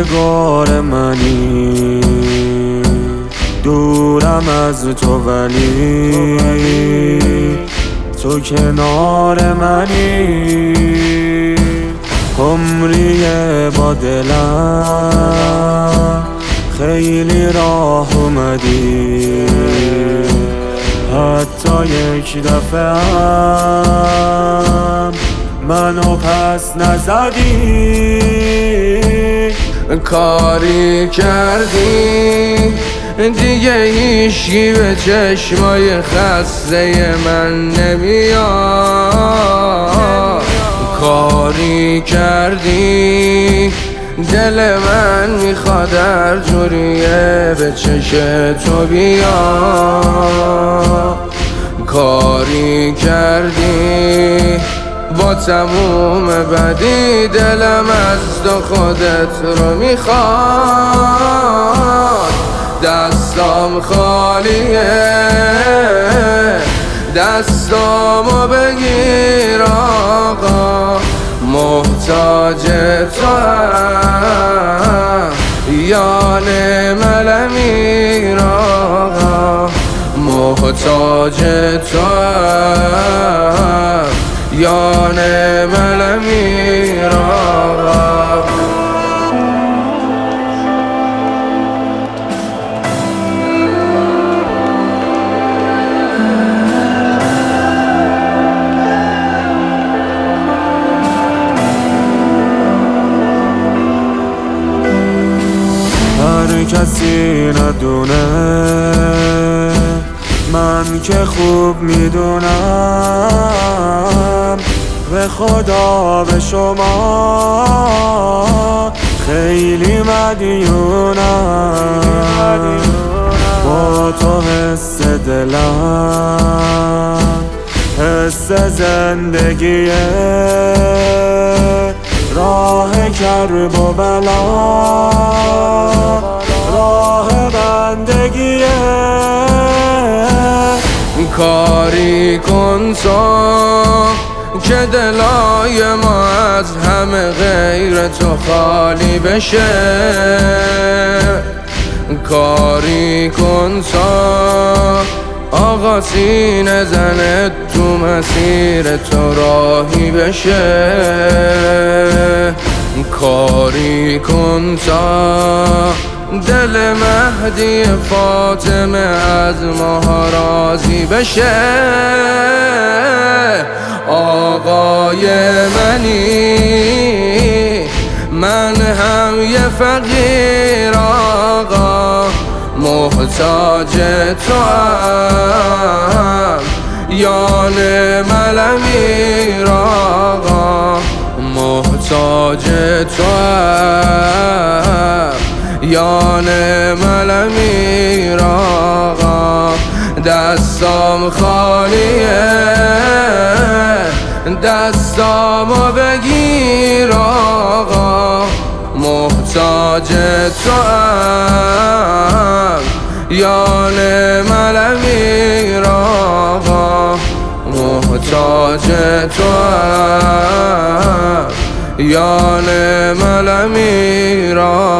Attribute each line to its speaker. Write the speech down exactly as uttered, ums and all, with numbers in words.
Speaker 1: روزگار منی، دورم از تو ولی تو کنار منی. عمری با دلم خیلی راه اومدی، حتی یک دفعه هم منو پس نزدی.
Speaker 2: کاری کردی دیگه هیچکی به چشمای خسته من نمیاد. کاری کردی دل من میخواد هر جوریه به چش تو بیاد. کاری کردی با تموم بدی دلم از تو خودت رو میخواد. دستام خالیه دستامو بگیر آقا، محتاج تو هم یان ملمیر آقا، محتاج تو هم یان ملمیر آقا.
Speaker 1: هر کسی ندونه من که خوب میدونم، به خدا به شما خیلی مدیونم. با تو حس دلم حس زندگیه، راه کرب و بلا راه بندگیه.
Speaker 2: کاری کن تو که دلای ما از همه غیر تو خالی بشه. کاری کن تو آقا سینه زنت تو مسیر تو راهی بشه. کاری کن تا دل مهدی فاطمه از ما راضی بشه. آقای منی من هم یه فقیر آقا، محتاج تو هم یان ملمیر آقا، محتاج تو هم یان ملمیر آقا. دستام خالیه دستامو بگیر آقا، محتاج تو هم یان ملمیر آقا، محتاج تو هم یان ملمیر آقا.